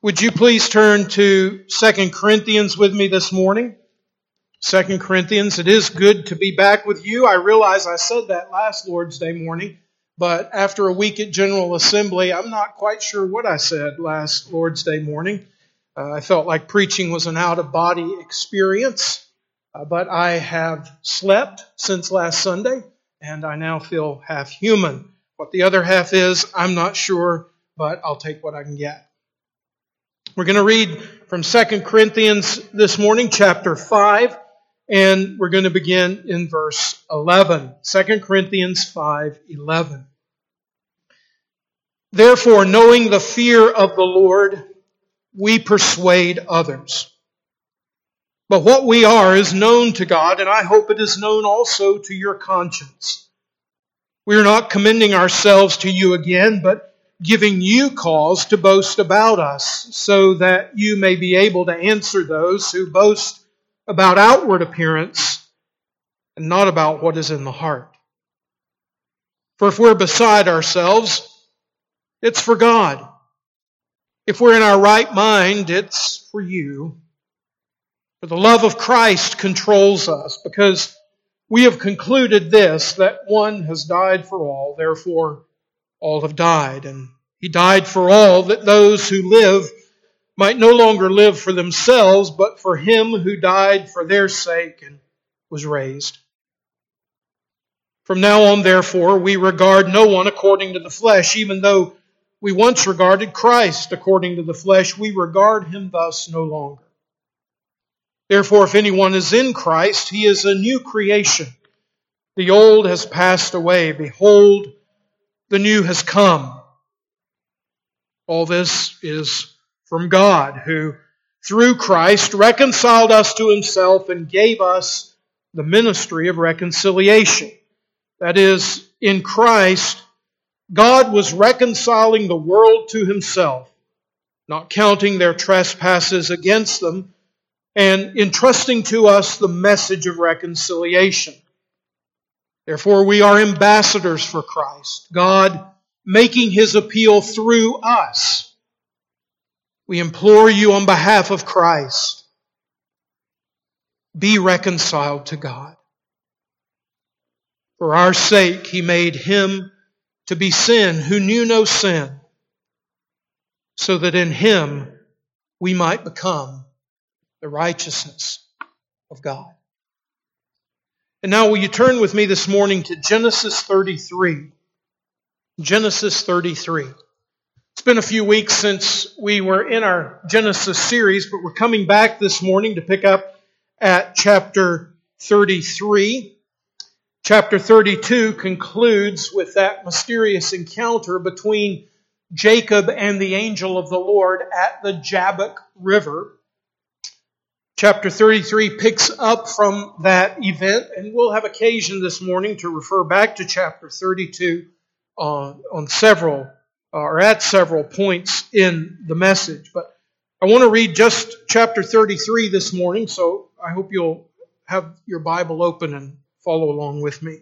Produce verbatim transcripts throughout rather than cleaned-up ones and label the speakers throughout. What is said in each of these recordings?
Speaker 1: Would you please turn to Second Corinthians with me this morning? Second Corinthians, it is good to be back with you. I realize I said that last Lord's Day morning, but after a week at General Assembly, I'm not quite sure what I said last Lord's Day morning. Uh, I felt like preaching was an out-of-body experience, uh, but I have slept since last Sunday, and I now feel half human. What the other half is, I'm not sure, but I'll take what I can get. We're going to read from Second Corinthians this morning, chapter five, and we're going to begin in verse eleven. Second Corinthians five eleven. Therefore, knowing the fear of the Lord, we persuade others. But what we are is known to God, and I hope it is known also to your conscience. We are not commending ourselves to you again, but giving you cause to boast about us, so that you may be able to answer those who boast about outward appearance and not about what is in the heart. For if we're beside ourselves, it's for God. If we're in our right mind, it's for you. For the love of Christ controls us, because we have concluded this, that one has died for all, therefore all have died. And He died for all, that those who live might no longer live for themselves, but for Him who died for their sake and was raised. From now on, therefore, we regard no one according to the flesh. Even though we once regarded Christ according to the flesh, we regard Him thus no longer. Therefore, if anyone is in Christ, he is a new creation. The old has passed away. Behold, the new has come. All this is from God, who through Christ reconciled us to Himself and gave us the ministry of reconciliation. That is, in Christ, God was reconciling the world to Himself, not counting their trespasses against them, and entrusting to us the message of reconciliation. Therefore, we are ambassadors for Christ, God making His appeal through us. We implore you on behalf of Christ, be reconciled to God. For our sake, He made Him to be sin who knew no sin, so that in Him we might become the righteousness of God. And now will you turn with me this morning to Genesis thirty-three. Genesis thirty-three. It's been a few weeks since we were in our Genesis series, but we're coming back this morning to pick up at chapter thirty-three. Chapter thirty-two concludes with that mysterious encounter between Jacob and the angel of the Lord at the Jabbok River. Chapter thirty-three picks up from that event, and we'll have occasion this morning to refer back to chapter thirty-two on, on several, or at several points in the message. But I want to read just chapter thirty-three this morning, so I hope you'll have your Bible open and follow along with me.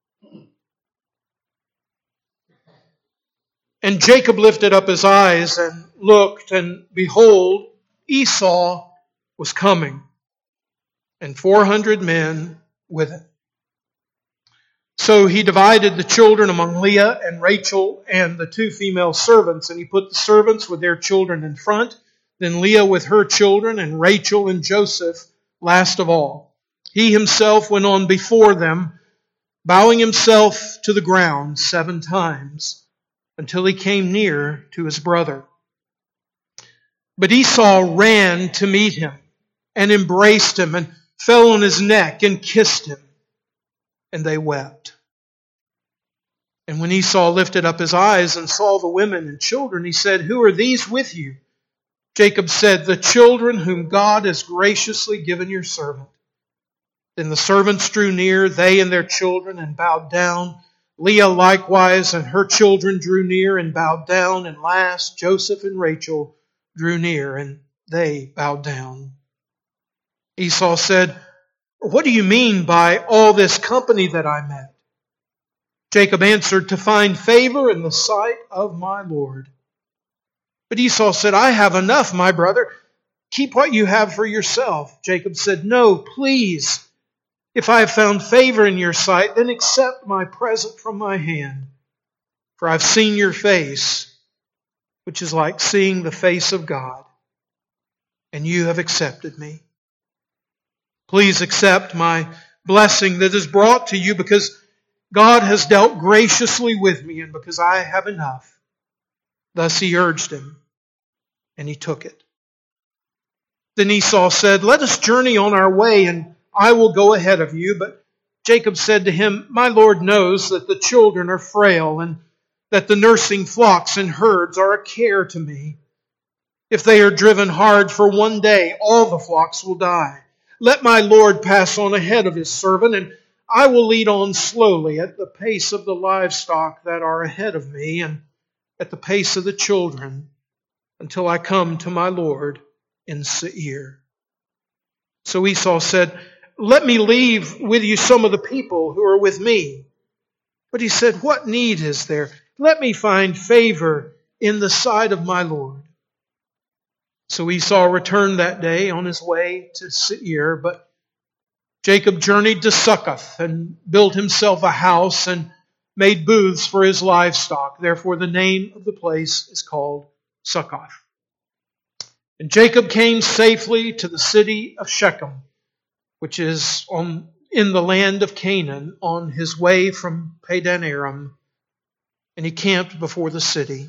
Speaker 1: And Jacob lifted up his eyes and looked, and behold, Esau was coming, and four hundred men with him. So he divided the children among Leah and Rachel and the two female servants, and he put the servants with their children in front, then Leah with her children, and Rachel and Joseph last of all. He himself went on before them, bowing himself to the ground seven times, until he came near to his brother. But Esau ran to meet him, and embraced him, and fell on his neck, and kissed him. And they wept. And when Esau lifted up his eyes and saw the women and children, he said, "Who are these with you?" Jacob said, "The children whom God has graciously given your servant." Then the servants drew near, they and their children, and bowed down. Leah likewise and her children drew near and bowed down. And last, Joseph and Rachel drew near, and they bowed down. Esau said, "What do you mean by all this company that I met?" Jacob answered, "To find favor in the sight of my Lord." But Esau said, I have enough, my brother. Keep what you have for yourself. Jacob said, no, please. If I have found favor in your sight, then accept my present from my hand. For I've seen your face, which is like seeing the face of God, and you have accepted me. Please accept my blessing that is brought to you, because God has dealt graciously with me and because I have enough. Thus he urged him, and he took it. Then Esau said, let us journey on our way, and I will go ahead of you. But Jacob said to him, my Lord knows that the children are frail, and that the nursing flocks and herds are a care to me. If they are driven hard for one day, all the flocks will die. Let my Lord pass on ahead of his servant, and I will lead on slowly at the pace of the livestock that are ahead of me, and at the pace of the children, until I come to my Lord in Seir. So Esau said, let me leave with you some of the people who are with me. But he said, what need is there? Let me find favor in the sight of my Lord. So Esau returned that day on his way to Seir, but Jacob journeyed to Succoth and built himself a house and made booths for his livestock. Therefore the name of the place is called Succoth. And Jacob came safely to the city of Shechem, which is on in the land of Canaan, on his way from Padan Aram, and he camped before the city.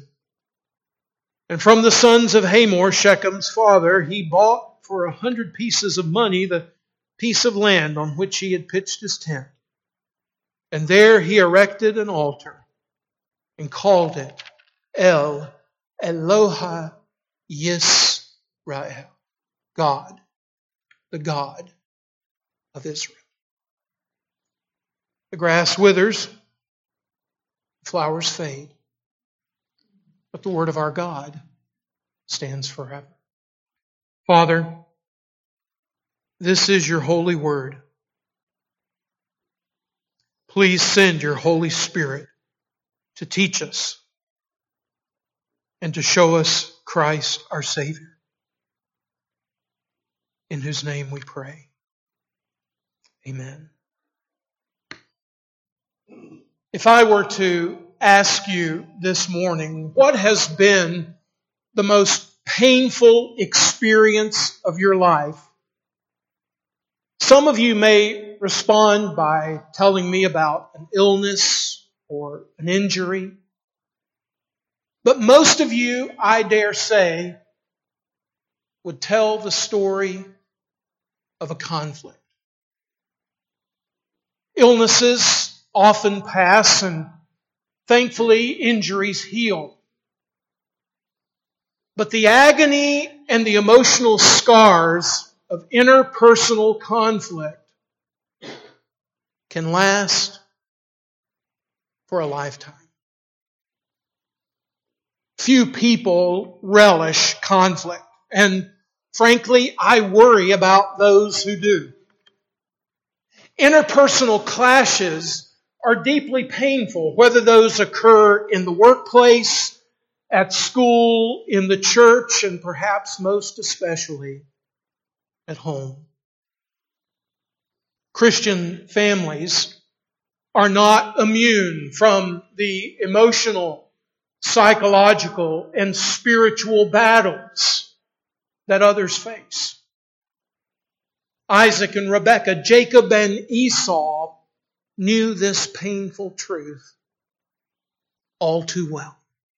Speaker 1: And from the sons of Hamor, Shechem's father, he bought for a hundred pieces of money the piece of land on which he had pitched his tent. And there he erected an altar and called it El Eloha Yisrael, God, the God of Israel. The grass withers, the flowers fade, but the word of our God stands forever. Father, this is your holy word. Please send your Holy Spirit to teach us and to show us Christ our Savior, in whose name we pray. Amen. If I were to ask you this morning, what has been the most painful experience of your life? Some of you may respond by telling me about an illness or an injury. But most of you, I dare say, would tell the story of a conflict. Illnesses often pass, and thankfully injuries heal. But the agony and the emotional scars of interpersonal conflict can last for a lifetime. Few people relish conflict, and frankly, I worry about those who do. Interpersonal clashes are deeply painful, whether those occur in the workplace, at school, in the church, and perhaps most especially at home. Christian families are not immune from the emotional, psychological, and spiritual battles that others face. Isaac and Rebekah, Jacob and Esau knew this painful truth all too well.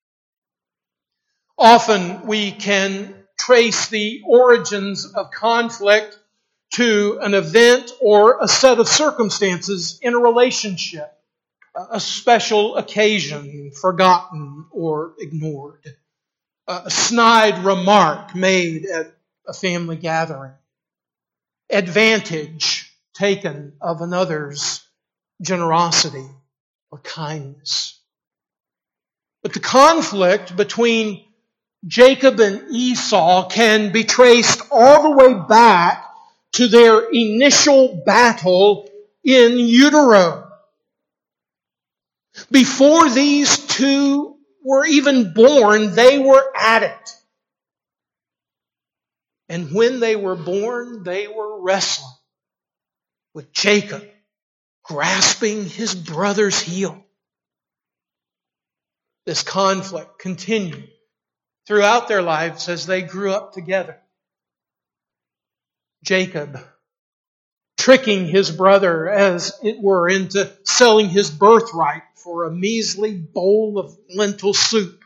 Speaker 1: Often we can trace the origins of conflict to an event or a set of circumstances in a relationship, a special occasion forgotten or ignored, a snide remark made at a family gathering, advantage taken of another's generosity or kindness. But the conflict between Jacob and Esau can be traced all the way back to their initial battle in utero. Before these two were even born, they were at it. And when they were born, they were wrestling with Jacob, grasping his brother's heel. This conflict continued throughout their lives as they grew up together. Jacob tricking his brother, as it were, into selling his birthright for a measly bowl of lentil soup.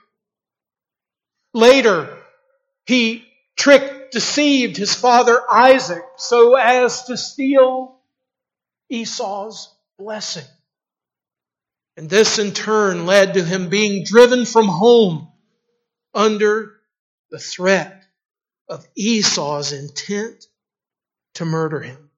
Speaker 1: Later, he tricked, deceived his father Isaac so as to steal Esau's blessing. And this in turn led to him being driven from home under the threat of Esau's intent to murder him.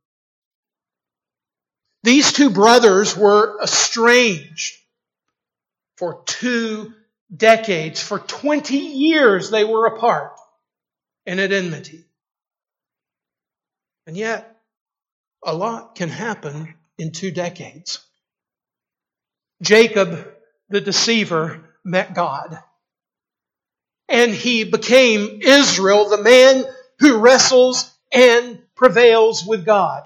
Speaker 1: These two brothers were estranged for two decades. For twenty years they were apart and at enmity. And yet, a lot can happen in two decades. Jacob, the deceiver, met God. And he became Israel, the man who wrestles and prevails with God.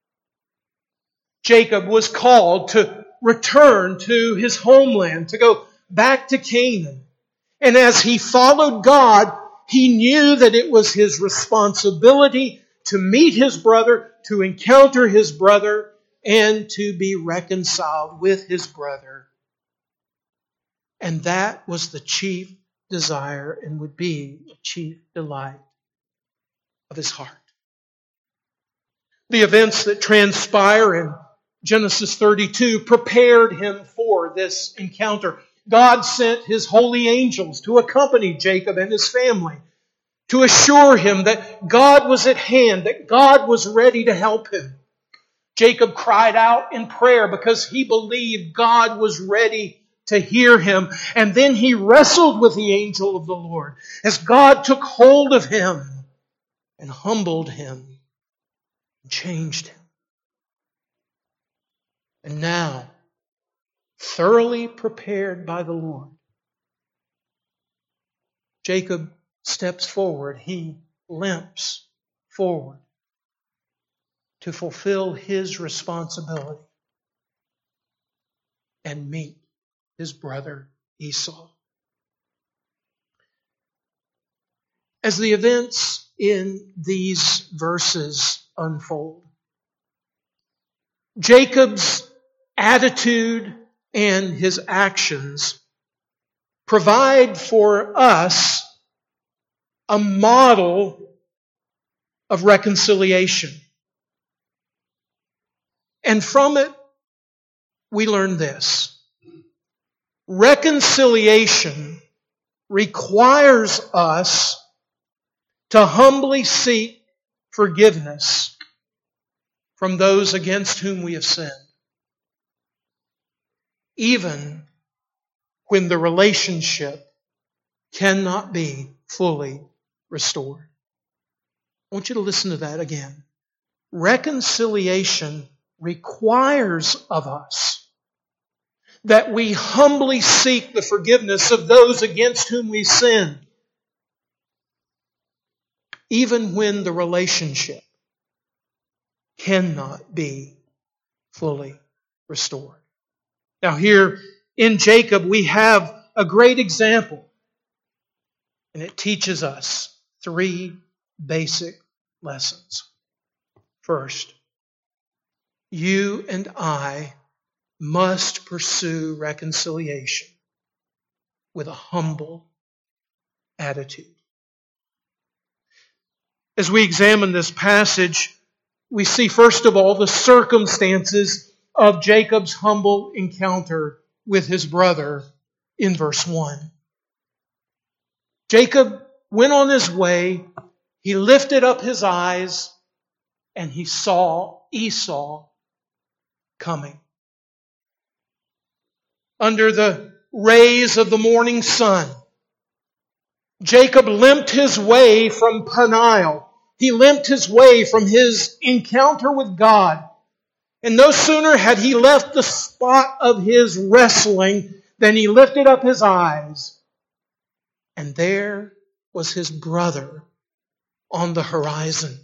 Speaker 1: Jacob was called to return to his homeland, to go back to Canaan. And as he followed God, he knew that it was his responsibility to meet his brother, to encounter his brother, and to be reconciled with his brother. And that was the chief desire and would be the chief delight of his heart. The events that transpire in Genesis thirty-two prepared him for this encounter. God sent his holy angels to accompany Jacob and his family, to assure him that God was at hand, that God was ready to help him. Jacob cried out in prayer because he believed God was ready to hear him. And then he wrestled with the angel of the Lord as God took hold of him and humbled him and changed him. And now, thoroughly prepared by the Lord, Jacob steps forward. He limps forward to fulfill his responsibility and meet his brother Esau. As the events in these verses unfold, Jacob's attitude and his actions provide for us a model of reconciliation. And from it, we learn this. Reconciliation requires us to humbly seek forgiveness from those against whom we have sinned, even when the relationship cannot be fully restored. I want you to listen to that again. Reconciliation requires of us that we humbly seek the forgiveness of those against whom we sin, even when the relationship cannot be fully restored. Now here in Jacob we have a great example, and it teaches us three basic lessons. First, you and I must pursue reconciliation with a humble attitude. As we examine this passage, we see first of all the circumstances of Jacob's humble encounter with his brother in verse one. Jacob went on his way, he lifted up his eyes, and he saw Esau coming. Under the rays of the morning sun, Jacob limped his way from Peniel. He limped his way from his encounter with God. And no sooner had he left the spot of his wrestling than he lifted up his eyes. And there was his brother on the horizon.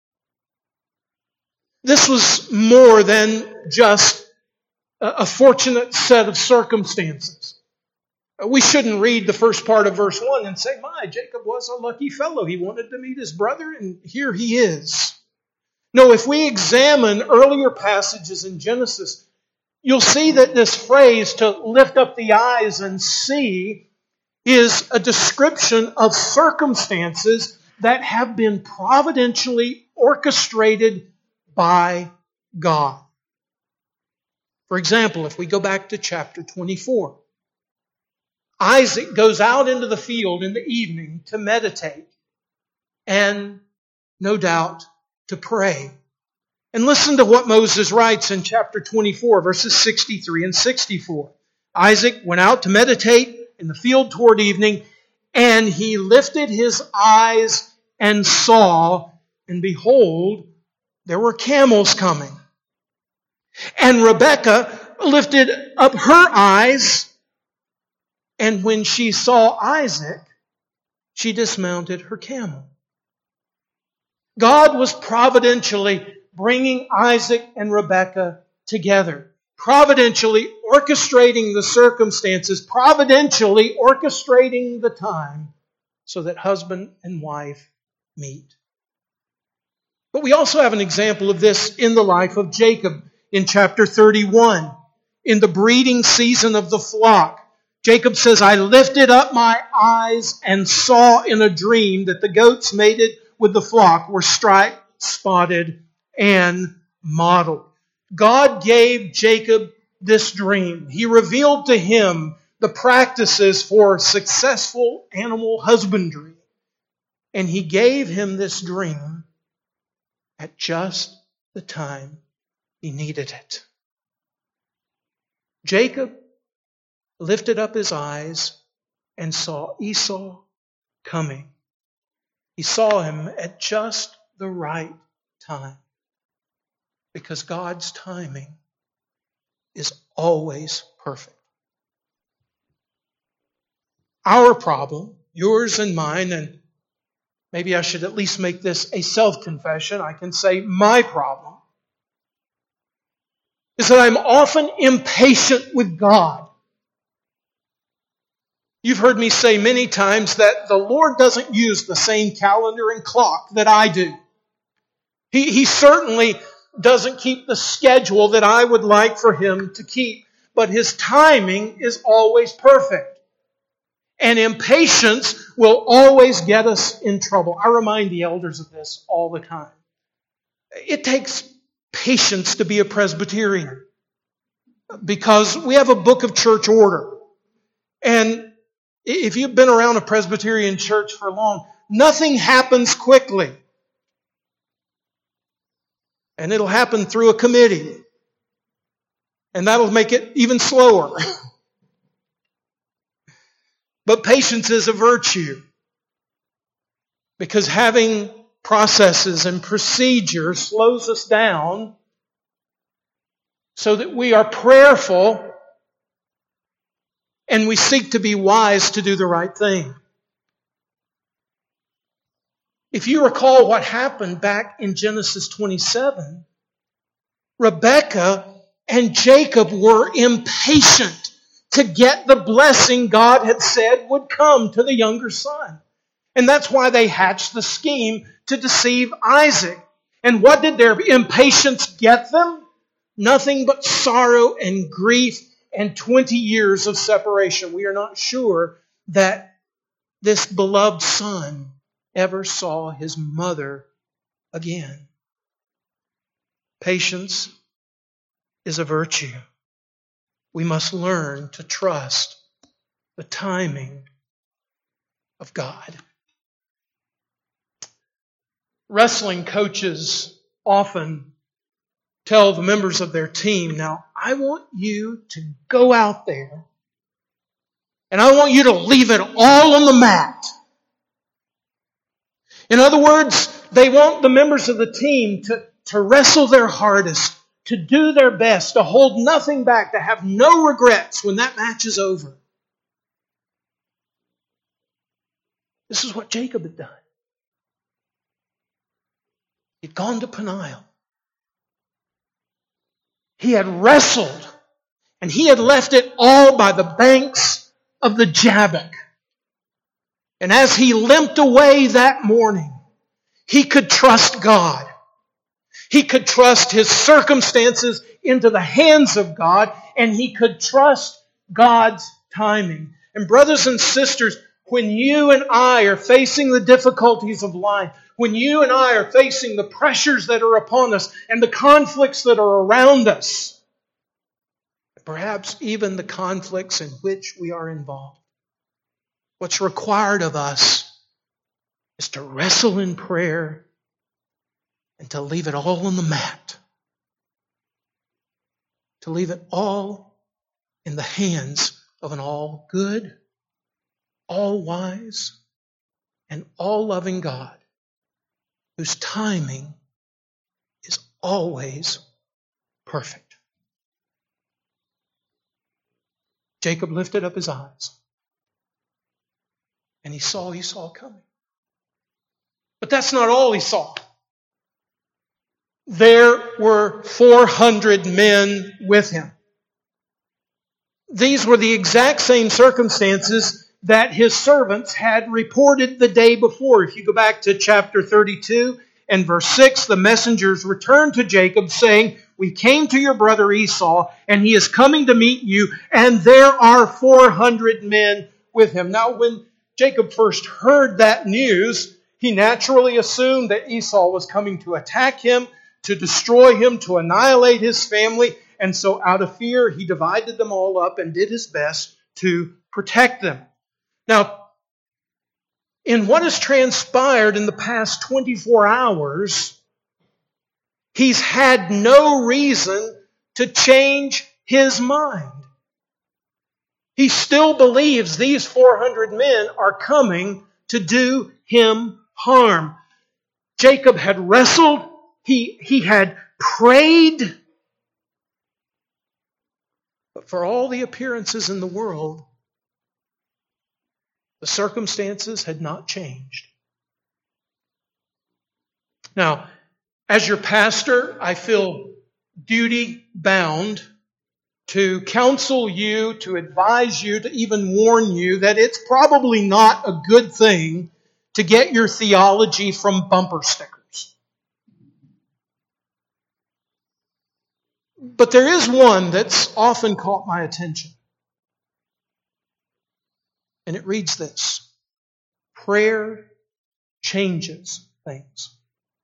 Speaker 1: This was more than just a fortunate set of circumstances. We shouldn't read the first part of verse one and say, my, Jacob was a lucky fellow. He wanted to meet his brother, and here he is. No, if we examine earlier passages in Genesis, you'll see that this phrase, to lift up the eyes and see, is a description of circumstances that have been providentially orchestrated by God. For example, if we go back to chapter twenty-four, Isaac goes out into the field in the evening to meditate and, no doubt, to pray. And listen to what Moses writes in chapter twenty-four, verses sixty-three and sixty-four. Isaac went out to meditate in the field toward evening, and he lifted his eyes and saw, and behold, there were camels coming. And Rebekah lifted up her eyes, and when she saw Isaac, she dismounted her camel. God was providentially bringing Isaac and Rebekah together, providentially orchestrating the circumstances, providentially orchestrating the time so that husband and wife meet. But we also have an example of this in the life of Jacob in chapter thirty-one. In the breeding season of the flock, Jacob says, I lifted up my eyes and saw in a dream that the goats mated with the flock were striped, spotted, and mottled. God gave Jacob this dream. He revealed to him the practices for successful animal husbandry. And he gave him this dream at just the time he needed it. Jacob lifted up his eyes and saw Esau coming. He saw him at just the right time, because God's timing is always perfect. Our problem, yours and mine, and maybe I should at least make this a self-confession. I can say my problem is that I'm often impatient with God. You've heard me say many times that the Lord doesn't use the same calendar and clock that I do. He, he certainly doesn't keep the schedule that I would like for Him to keep, but His timing is always perfect. And impatience will always get us in trouble. I remind the elders of this all the time. It takes patience to be a Presbyterian, because we have a book of church order. And if you've been around a Presbyterian church for long, nothing happens quickly. And it'll happen through a committee. And that'll make it even slower. But patience is a virtue, because having processes and procedures slows us down so that we are prayerful and we seek to be wise to do the right thing. If you recall what happened back in Genesis twenty-seven, Rebekah and Jacob were impatient to get the blessing God had said would come to the younger son. And that's why they hatched the scheme to deceive Isaac. And what did their impatience get them? Nothing but sorrow and grief and twenty years of separation. We are not sure that this beloved son ever saw his mother again. Patience is a virtue. We must learn to trust the timing of God. Wrestling coaches often tell the members of their team, now, I want you to go out there and I want you to leave it all on the mat. In other words, they want the members of the team to, to wrestle their hardest, to do their best, to hold nothing back, to have no regrets when that match is over. This is what Jacob had done. He'd gone to Peniel. He had wrestled, and he had left it all by the banks of the Jabbok. And as he limped away that morning, he could trust God. He could trust his circumstances into the hands of God, and he could trust God's timing. And brothers and sisters, when you and I are facing the difficulties of life, when you and I are facing the pressures that are upon us and the conflicts that are around us, perhaps even the conflicts in which we are involved, what's required of us is to wrestle in prayer and to leave it all on the mat. To leave it all in the hands of an all-good, all-wise, and all-loving God whose timing is always perfect. Jacob lifted up his eyes and he saw Esau coming. But that's not all he saw. There were four hundred men with him. These were the exact same circumstances that his servants had reported the day before. If you go back to chapter thirty-two and verse six, the messengers returned to Jacob saying, "We came to your brother Esau, and he is coming to meet you, and there are four hundred men with him." Now, when Jacob first heard that news, he naturally assumed that Esau was coming to attack him, to destroy him, to annihilate his family. And so out of fear, he divided them all up and did his best to protect them. Now, in what has transpired in the past twenty-four hours, he's had no reason to change his mind. He still believes these four hundred men are coming to do him harm. Jacob had wrestled. He, he had prayed. But for all the appearances in the world, the circumstances had not changed. Now, as your pastor, I feel duty bound to counsel you, to advise you, to even warn you that it's probably not a good thing to get your theology from bumper stickers. But there is one that's often caught my attention. And it reads this: prayer changes things.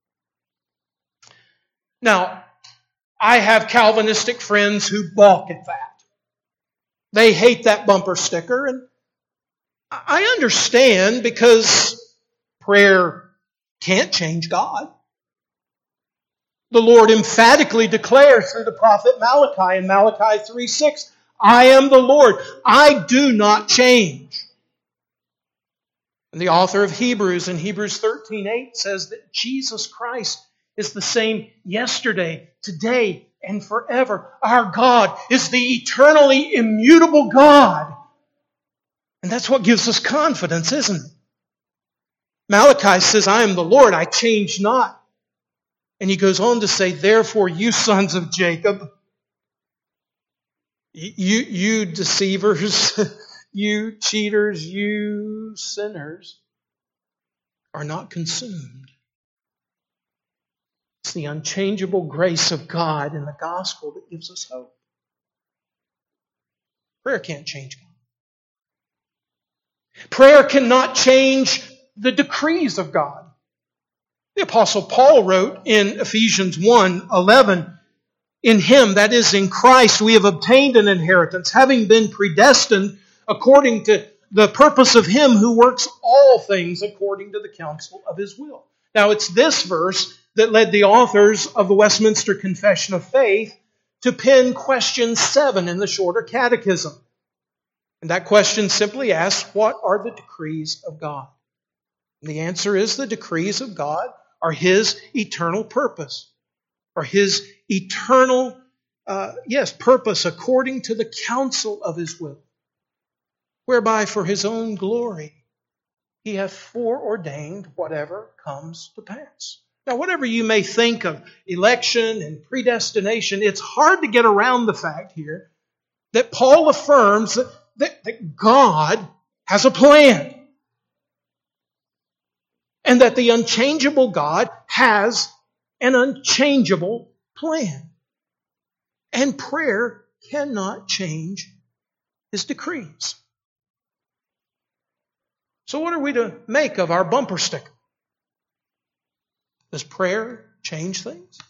Speaker 1: Now, I have Calvinistic friends who balk at that. They hate that bumper sticker, and I understand, because prayer can't change God. The Lord emphatically declares through the prophet Malachi in Malachi three six, "I am the Lord, I do not change." And the author of Hebrews in Hebrews thirteen eight says that Jesus Christ is the same yesterday, today, and forever. Our God is the eternally immutable God. And that's what gives us confidence, isn't it? Malachi says, "I am the Lord, I change not." And he goes on to say, "Therefore, you sons of Jacob, you, you deceivers, you cheaters, you sinners, are not consumed." It's the unchangeable grace of God in the gospel that gives us hope. Prayer can't change God. Prayer cannot change the decrees of God. The Apostle Paul wrote in Ephesians one eleven, "In Him," that is in Christ, "we have obtained an inheritance, having been predestined according to the purpose of Him who works all things according to the counsel of His will." Now, it's this verse that led the authors of the Westminster Confession of Faith to pen question seven in the Shorter Catechism. And that question simply asks, what are the decrees of God? And the answer is, the decrees of God are His eternal purpose, or His eternal, uh, yes, purpose according to the counsel of His will, whereby for His own glory He hath foreordained whatever comes to pass. Now, whatever you may think of election and predestination, it's hard to get around the fact here that Paul affirms that, that, that God has a plan. And that the unchangeable God has an unchangeable plan. And prayer cannot change His decrees. So what are we to make of our bumper sticker? Does prayer change things?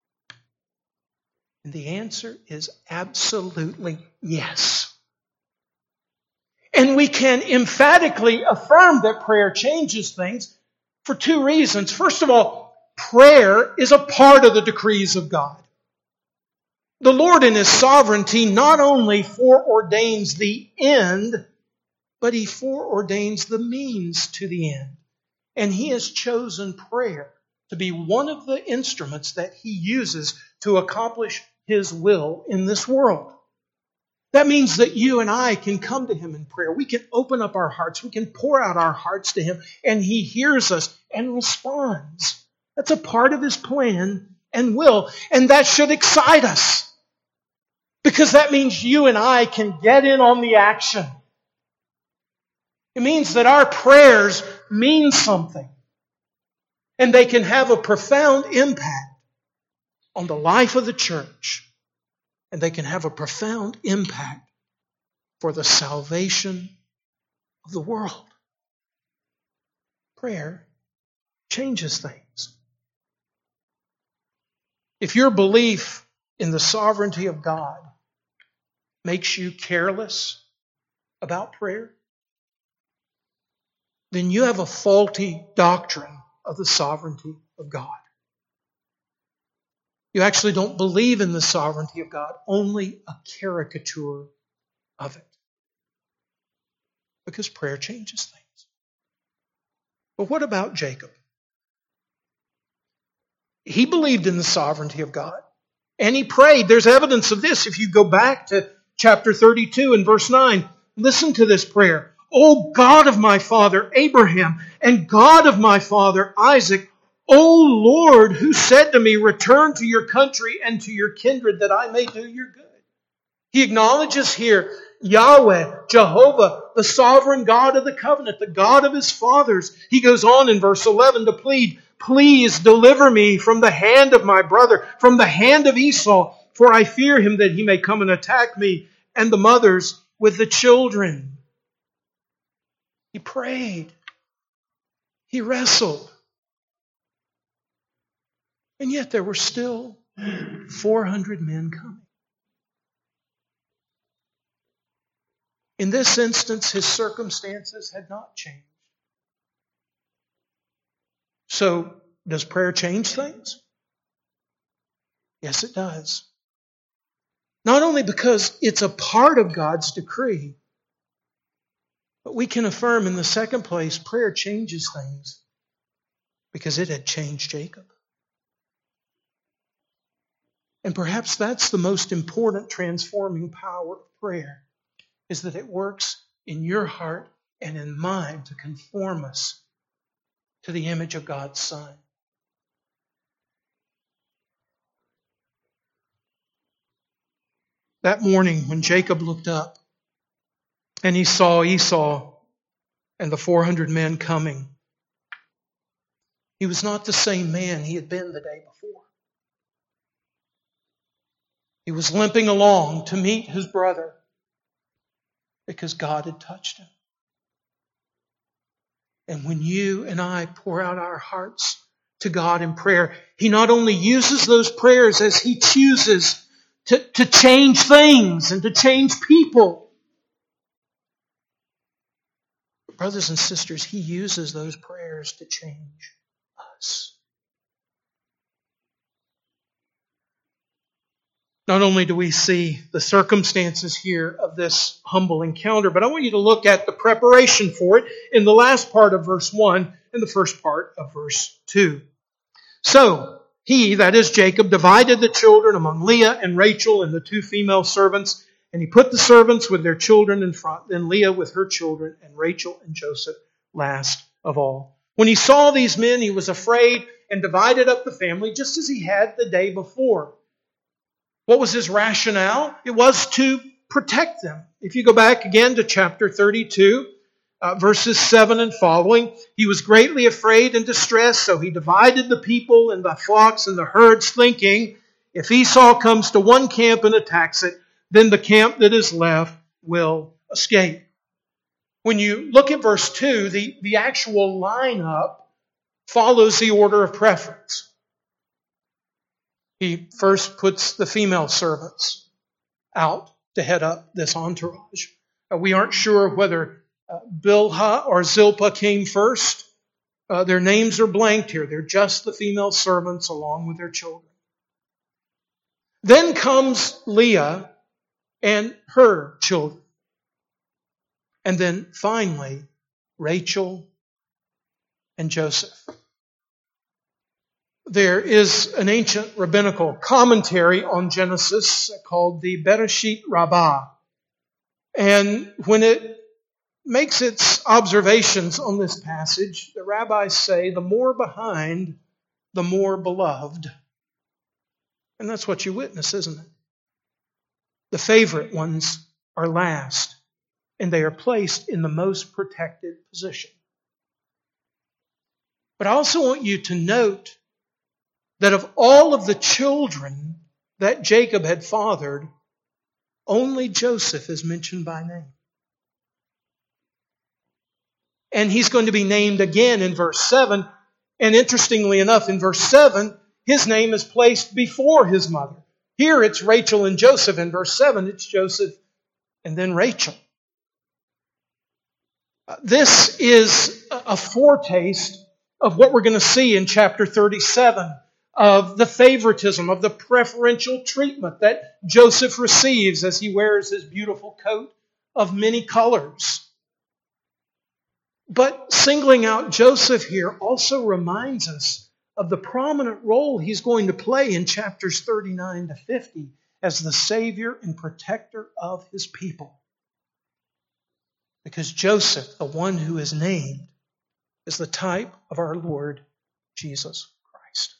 Speaker 1: And the answer is absolutely yes. And we can emphatically affirm that prayer changes things for two reasons. First of all, prayer is a part of the decrees of God. The Lord in His sovereignty not only foreordains the end, but He foreordains the means to the end. And He has chosen prayer to be one of the instruments that He uses to accomplish His will in this world. That means that you and I can come to Him in prayer. We can open up our hearts. We can pour out our hearts to Him, and He hears us and responds. That's a part of His plan and will, and that should excite us. Because that means you and I can get in on the action. It means that our prayers mean something. And they can have a profound impact on the life of the church. And they can have a profound impact for the salvation of the world. Prayer changes things. If your belief in the sovereignty of God makes you careless about prayer, then you have a faulty doctrine of the sovereignty of God. You actually don't believe in the sovereignty of God, only a caricature of it. Because prayer changes things. But what about Jacob? He believed in the sovereignty of God, and he prayed. There's evidence of this if you go back to chapter thirty-two and verse nine. Listen to this prayer. O God of my father Abraham, and God of my father Isaac, O Lord, who said to me, return to your country and to your kindred, that I may do your good. He acknowledges here Yahweh, Jehovah, the sovereign God of the covenant, the God of his fathers. He goes on in verse eleven to plead, please deliver me from the hand of my brother, from the hand of Esau, for I fear him that he may come and attack me and the mothers with the children. He prayed. He wrestled. And yet there were still four hundred men coming. In this instance, his circumstances had not changed. So, does prayer change things? Yes, it does. Not only because it's a part of God's decree, but we can affirm in the second place, prayer changes things because it had changed Jacob. And perhaps that's the most important transforming power of prayer, is that it works in your heart and in mine to conform us to the image of God's Son. That morning when Jacob looked up and he saw Esau and the four hundred men coming, he was not the same man he had been the day before. He was limping along to meet his brother because God had touched him. And when you and I pour out our hearts to God in prayer, He not only uses those prayers as He chooses to, to change things and to change people. But brothers and sisters, He uses those prayers to change us. Not only do we see the circumstances here of this humble encounter, but I want you to look at the preparation for it in the last part of verse one and the first part of verse two. So, he, that is Jacob, divided the children among Leah and Rachel and the two female servants, and he put the servants with their children in front, then Leah with her children, and Rachel and Joseph last of all. When he saw these men, he was afraid and divided up the family just as he had the day before. What was his rationale? It was to protect them. If you go back again to chapter thirty-two, uh, verses seven and following, he was greatly afraid and distressed, so he divided the people and the flocks and the herds, thinking, if Esau comes to one camp and attacks it, then the camp that is left will escape. When you look at verse two, the, the actual lineup follows the order of preference. He first puts the female servants out to head up this entourage. Uh, we aren't sure whether uh, Bilhah or Zilpah came first. Uh, their names are blanked here. They're just the female servants along with their children. Then comes Leah and her children. And then finally, Rachel and Joseph. There is an ancient rabbinical commentary on Genesis called the Bereshit Rabbah. And when it makes its observations on this passage, the rabbis say, the more behind, the more beloved. And that's what you witness, isn't it? The favorite ones are last, and they are placed in the most protected position. But I also want you to note that of all of the children that Jacob had fathered, only Joseph is mentioned by name. And he's going to be named again in verse seven. And interestingly enough, in verse seven, his name is placed before his mother. Here it's Rachel and Joseph. In verse seven, it's Joseph and then Rachel. This is a foretaste of what we're going to see in chapter thirty-seven, of the favoritism, of the preferential treatment that Joseph receives as he wears his beautiful coat of many colors. But singling out Joseph here also reminds us of the prominent role he's going to play in chapters thirty-nine to fifty as the Savior and protector of his people. Because Joseph, the one who is named, is the type of our Lord Jesus Christ.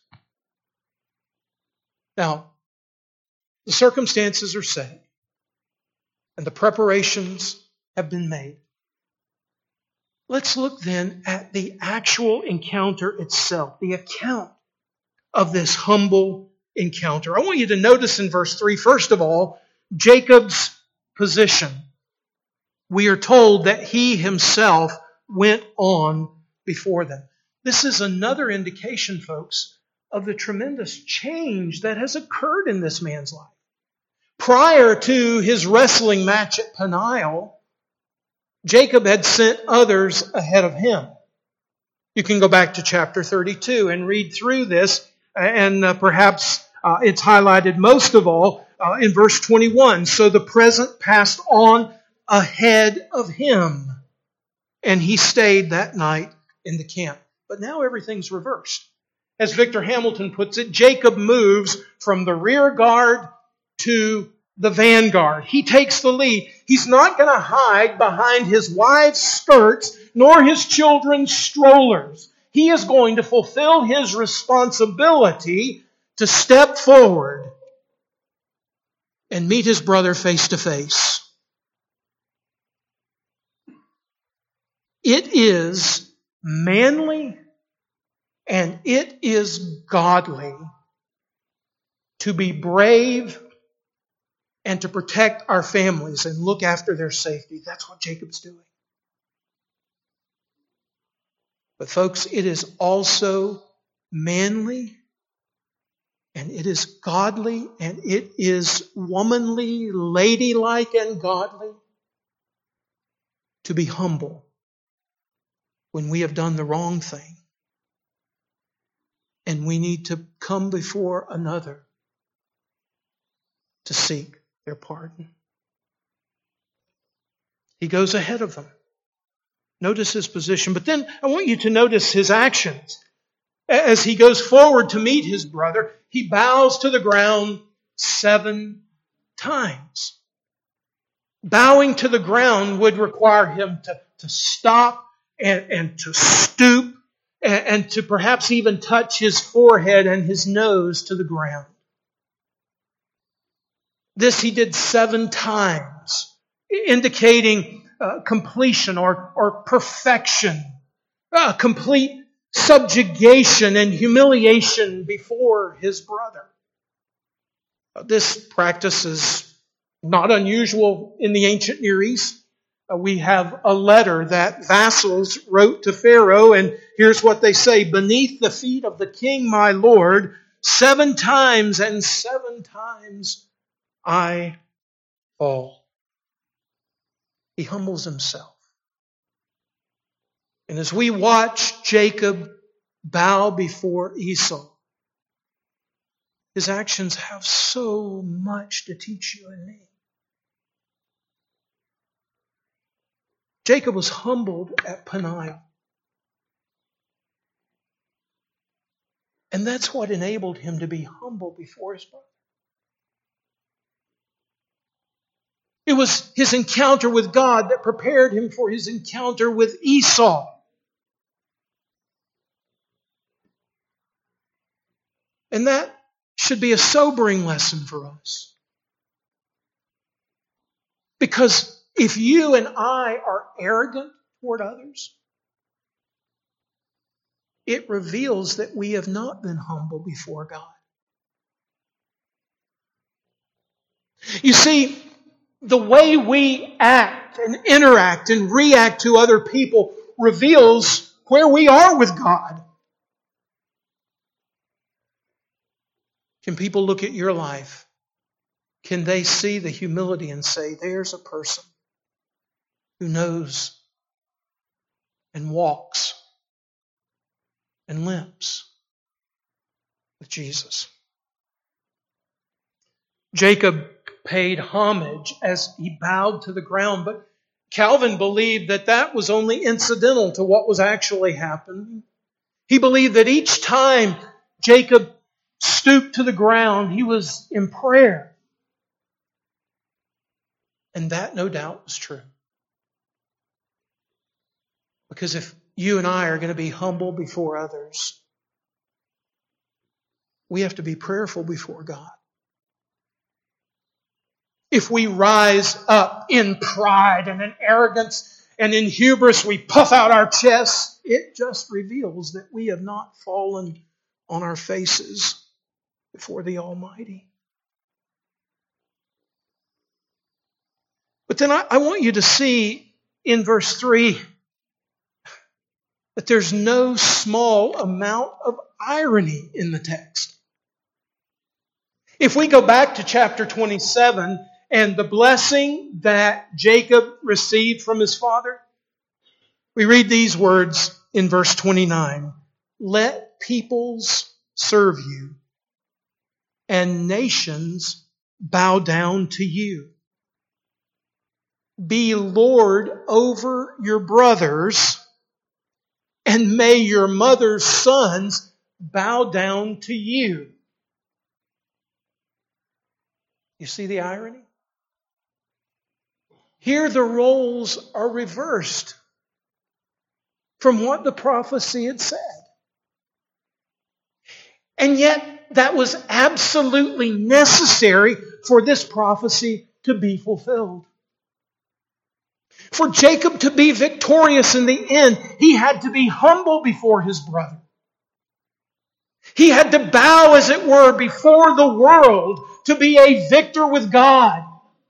Speaker 1: Now, the circumstances are set, and the preparations have been made. Let's look then at the actual encounter itself, the account of this humble encounter. I want you to notice in verse three, first of all, Jacob's position. We are told that he himself went on before them. This is another indication, folks, of the tremendous change that has occurred in this man's life. Prior to his wrestling match at Peniel, Jacob had sent others ahead of him. You can go back to chapter thirty-two and read through this, and uh, perhaps uh, it's highlighted most of all uh, in verse twenty-one. So the present passed on ahead of him, and he stayed that night in the camp. But now everything's reversed. As Victor Hamilton puts it, Jacob moves from the rear guard to the vanguard. He takes the lead. He's not going to hide behind his wife's skirts nor his children's strollers. He is going to fulfill his responsibility to step forward and meet his brother face to face. It is manly and it is godly to be brave and to protect our families and look after their safety. That's what Jacob's doing. But folks, it is also manly and it is godly and it is womanly, ladylike and godly to be humble when we have done the wrong thing and we need to come before another to seek their pardon. He goes ahead of them. Notice his position. But then I want you to notice his actions. As he goes forward to meet his brother, he bows to the ground seven times. Bowing to the ground would require him to, to stop and, and to stoop and, and to perhaps even touch his forehead and his nose to the ground. This he did seven times, indicating uh, completion or, or perfection, uh, complete subjugation and humiliation before his brother. Uh, this practice is not unusual in the ancient Near East. Uh, we have a letter that vassals wrote to Pharaoh, and here's what they say: "Beneath the feet of the king, my lord, seven times and seven times I fall." He humbles himself. And as we watch Jacob bow before Esau, his actions have so much to teach you and me. Jacob was humbled at Peniel. And that's what enabled him to be humble before his brother. It was his encounter with God that prepared him for his encounter with Esau. And that should be a sobering lesson for us. Because if you and I are arrogant toward others, it reveals that we have not been humble before God. You see, the way we act and interact and react to other people reveals where we are with God. Can people look at your life? Can they see the humility and say, there's a person who knows and walks and limps with Jesus? Jacob paid homage as he bowed to the ground, but Calvin believed that that was only incidental to what was actually happening. He believed that each time Jacob stooped to the ground, he was in prayer. And that, no doubt, was true. Because if you and I are going to be humble before others, we have to be prayerful before God. If we rise up in pride and in arrogance and in hubris, we puff out our chests, it just reveals that we have not fallen on our faces before the Almighty. But then I, I want you to see in verse three that there's no small amount of irony in the text. If we go back to chapter twenty-seven and the blessing that Jacob received from his father, we read these words in verse twenty-nine. "Let peoples serve you, and nations bow down to you. Be Lord over your brothers, and may your mother's sons bow down to you." You see the irony? Here the roles are reversed from what the prophecy had said. And yet that was absolutely necessary for this prophecy to be fulfilled. For Jacob to be victorious in the end, he had to be humble before his brother. He had to bow, as it were, before the world to be a victor with God.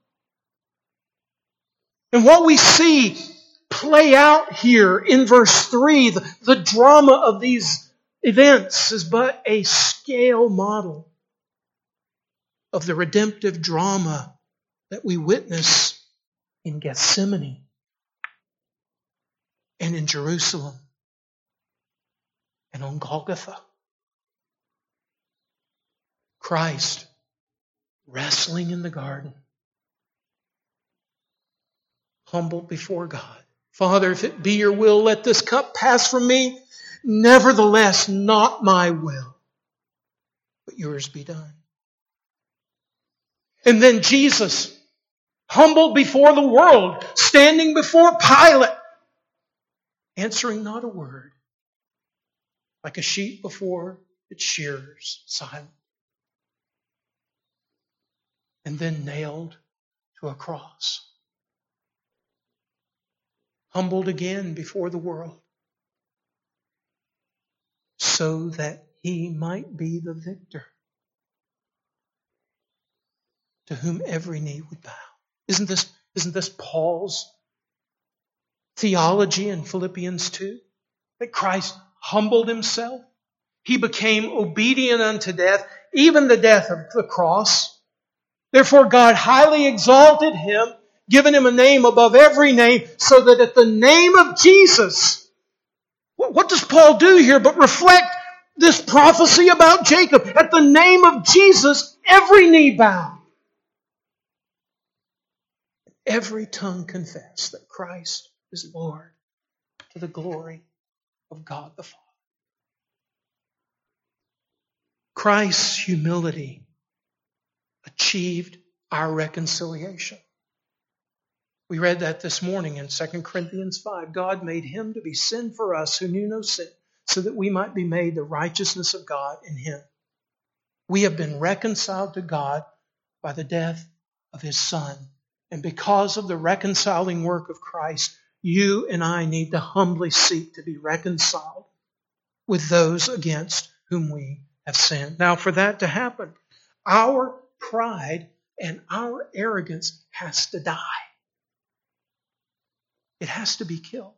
Speaker 1: And what we see play out here in verse three, the, the drama of these events is but a scale model of the redemptive drama that we witness in Gethsemane and in Jerusalem and on Golgotha. Christ wrestling in the garden, humbled before God. "Father, if it be your will, let this cup pass from me. Nevertheless, not my will, but yours be done." And then Jesus, humbled before the world, standing before Pilate, answering not a word, like a sheep before its shearers, silent, and then nailed to a cross. Humbled again before the world, so that he might be the victor to whom every knee would bow. Isn't this, isn't this Paul's theology in Philippians two? That Christ humbled himself. He became obedient unto death, even the death of the cross. Therefore God highly exalted him, given him a name above every name, so that at the name of Jesus, what does Paul do here but reflect this prophecy about Jacob? At the name of Jesus, every knee bow. Every tongue confess that Christ is Lord, to the glory of God the Father. Christ's humility achieved our reconciliation. We read that this morning in Second Corinthians five. God made him to be sin for us who knew no sin, so that we might be made the righteousness of God in him. We have been reconciled to God by the death of his Son. And because of the reconciling work of Christ, you and I need to humbly seek to be reconciled with those against whom we have sinned. Now, for that to happen, our pride and our arrogance has to die. It has to be killed.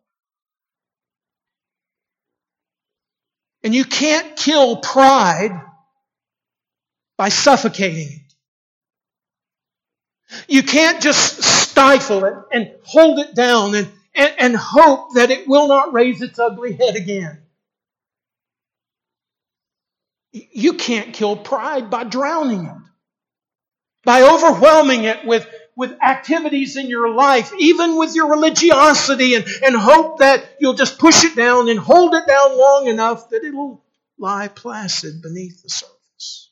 Speaker 1: And you can't kill pride by suffocating it. You can't just stifle it and hold it down and, and, and hope that it will not raise its ugly head again. You can't kill pride by drowning it, by overwhelming it with, with activities in your life, even with your religiosity, and, and hope that you'll just push it down and hold it down long enough that it'll lie placid beneath the surface.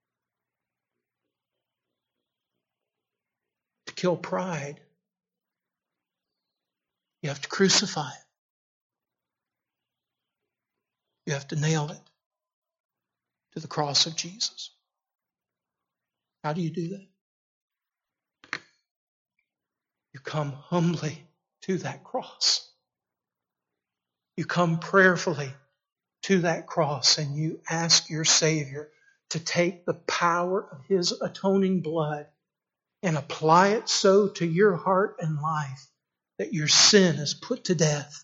Speaker 1: To kill pride, you have to crucify it. You have to nail it to the cross of Jesus. How do you do that? You come humbly to that cross. You come prayerfully to that cross, and you ask your Savior to take the power of his atoning blood and apply it so to your heart and life that your sin is put to death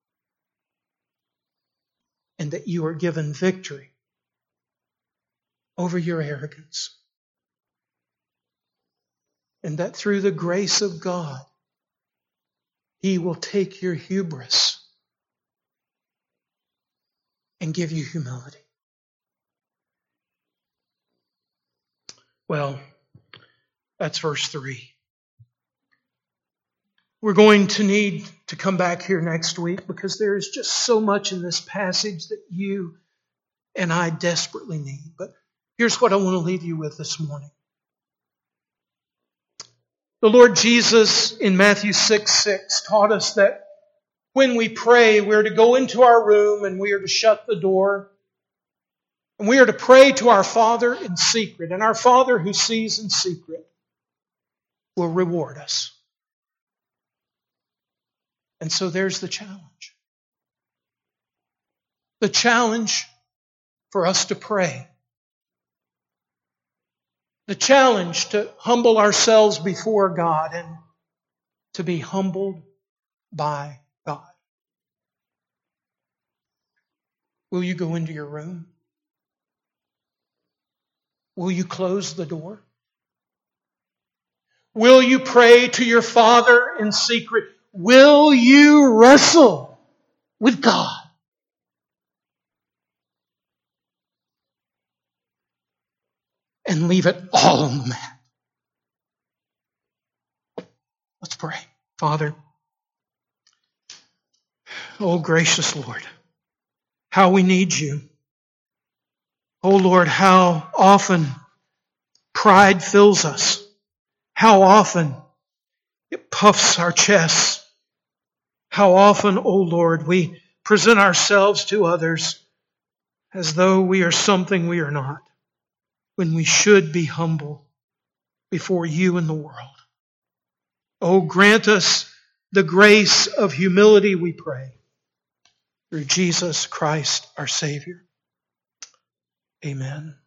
Speaker 1: and that you are given victory over your arrogance. And that through the grace of God, he will take your hubris and give you humility. Well, that's verse three. We're going to need to come back here next week because there is just so much in this passage that you and I desperately need. But here's what I want to leave you with this morning. The Lord Jesus in Matthew six six taught us that when we pray, we're to go into our room and we are to shut the door. And we are to pray to our Father in secret. And our Father who sees in secret will reward us. And so there's the challenge. The challenge for us to pray. The challenge to humble ourselves before God and to be humbled by God. Will you go into your room? Will you close the door? Will you pray to your Father in secret? Will you wrestle with God? And leave it all on the mat. Let's pray. Father, oh gracious Lord, how we need you. Oh Lord, how often pride fills us. How often it puffs our chests. How often, oh Lord, we present ourselves to others as though we are something we are not, when we should be humble before you and the world. Oh, grant us the grace of humility, we pray, through Jesus Christ our Savior. Amen.